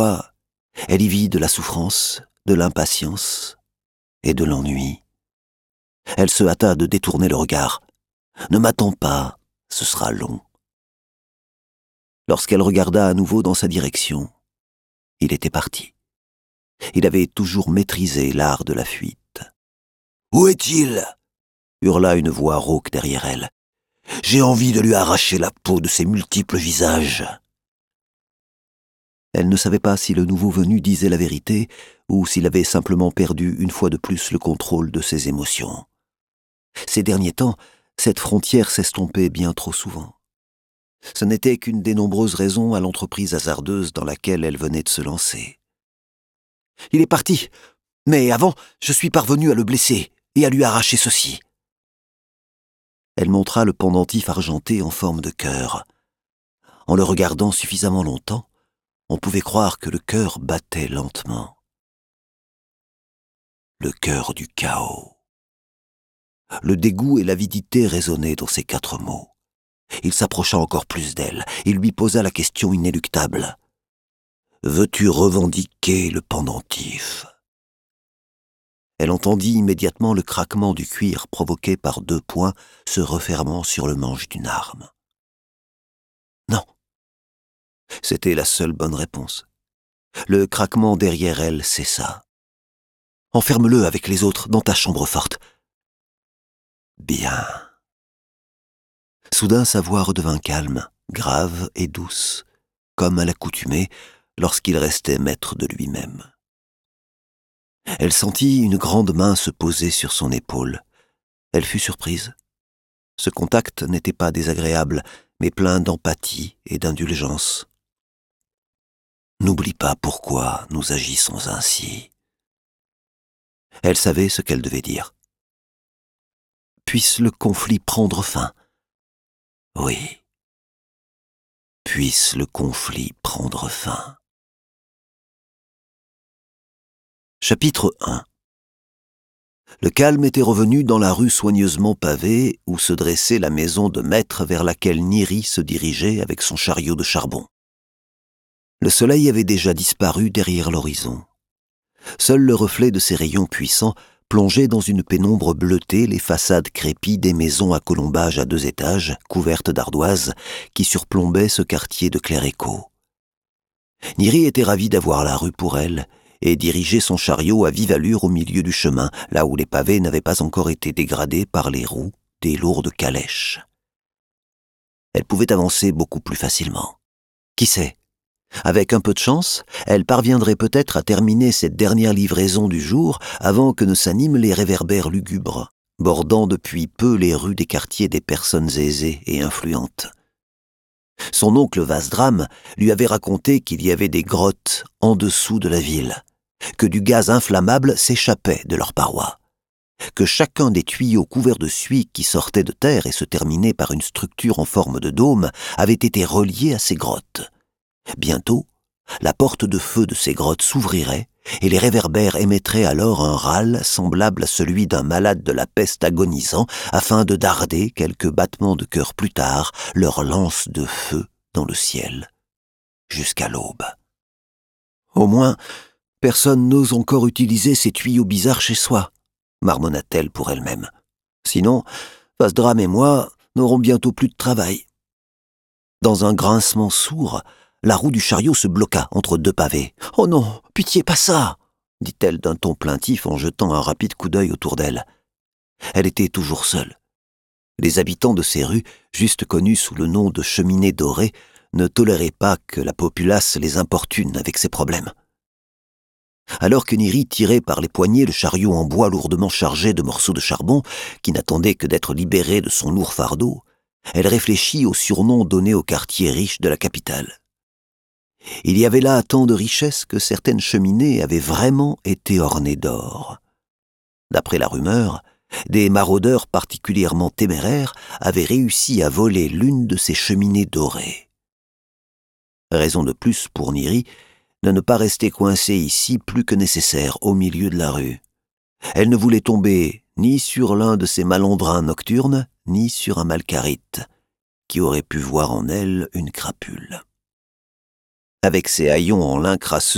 Elle y vit de la souffrance, de l'impatience et de l'ennui. Elle se hâta de détourner le regard. « Ne m'attends pas, ce sera long. » Lorsqu'elle regarda à nouveau dans sa direction, il était parti. Il avait toujours maîtrisé l'art de la fuite. « Où est-il » hurla une voix rauque derrière elle. « J'ai envie de lui arracher la peau de ses multiples visages. » Elle ne savait pas si le nouveau venu disait la vérité ou s'il avait simplement perdu une fois de plus le contrôle de ses émotions. Ces derniers temps, cette frontière s'estompait bien trop souvent. Ce n'était qu'une des nombreuses raisons à l'entreprise hasardeuse dans laquelle elle venait de se lancer. « Il est parti, mais avant, je suis parvenu à le blesser et à lui arracher ceci. » Elle montra le pendentif argenté en forme de cœur. En le regardant suffisamment longtemps, on pouvait croire que le cœur battait lentement. Le cœur du chaos. Le dégoût et l'avidité résonnaient dans ces 4 mots. Il s'approcha encore plus d'elle et lui posa la question inéluctable. « Veux-tu revendiquer le pendentif ?» Elle entendit immédiatement le craquement du cuir provoqué par 2 poings se refermant sur le manche d'une arme. Non. C'était la seule bonne réponse. Le craquement derrière elle cessa. « Enferme-le avec les autres dans ta chambre forte. » Bien. Soudain, sa voix redevint calme, grave et douce, comme à l'accoutumée lorsqu'il restait maître de lui-même. Elle sentit une grande main se poser sur son épaule. Elle fut surprise. Ce contact n'était pas désagréable, mais plein d'empathie et d'indulgence. « N'oublie pas pourquoi nous agissons ainsi. » Elle savait ce qu'elle devait dire. « Puisse le conflit prendre fin. » Oui. Puisse le conflit prendre fin. Chapitre 1. Le calme était revenu dans la rue soigneusement pavée où se dressait la maison de maître vers laquelle Niri se dirigeait avec son chariot de charbon. Le soleil avait déjà disparu derrière l'horizon. Seul le reflet de ses rayons puissants plongeait dans une pénombre bleutée les façades crépies des maisons à colombage à 2 étages, couvertes d'ardoises, qui surplombaient ce quartier de Clérico. Niri était ravie d'avoir la rue pour elle et dirigeait son chariot à vive allure au milieu du chemin, là où les pavés n'avaient pas encore été dégradés par les roues des lourdes calèches. Elle pouvait avancer beaucoup plus facilement. Qui sait ? Avec un peu de chance, elle parviendrait peut-être à terminer cette dernière livraison du jour avant que ne s'animent les réverbères lugubres, bordant depuis peu les rues des quartiers des personnes aisées et influentes. Son oncle Vasdram lui avait raconté qu'il y avait des grottes en dessous de la ville, que du gaz inflammable s'échappait de leurs parois, que chacun des tuyaux couverts de suie qui sortaient de terre et se terminaient par une structure en forme de dôme avait été relié à ces grottes. Bientôt, la porte de feu de ces grottes s'ouvrirait et les réverbères émettraient alors un râle semblable à celui d'un malade de la peste agonisant afin de darder quelques battements de cœur plus tard leur lance de feu dans le ciel, jusqu'à l'aube. Au moins, personne n'ose encore utiliser ces tuyaux bizarres chez soi, marmonna-t-elle pour elle-même. Sinon, Vasdram et moi n'aurons bientôt plus de travail. Dans un grincement sourd, la roue du chariot se bloqua entre 2 pavés. « Oh non, pitié, pas ça !» dit-elle d'un ton plaintif en jetant un rapide coup d'œil autour d'elle. Elle était toujours seule. Les habitants de ces rues, juste connus sous le nom de cheminées dorées, ne toléraient pas que la populace les importune avec ses problèmes. Alors que Niri tirait par les poignets le chariot en bois lourdement chargé de morceaux de charbon, qui n'attendait que d'être libéré de son lourd fardeau, elle réfléchit au surnom donné au quartier riche de la capitale. Il y avait là tant de richesses que certaines cheminées avaient vraiment été ornées d'or. D'après la rumeur, des maraudeurs particulièrement téméraires avaient réussi à voler l'une de ces cheminées dorées. Raison de plus pour Niri de ne pas rester coincée ici plus que nécessaire au milieu de la rue. Elle ne voulait tomber ni sur l'un de ces malandrins nocturnes, ni sur un malcarite, qui aurait pu voir en elle une crapule. Avec ses haillons en lin crasseux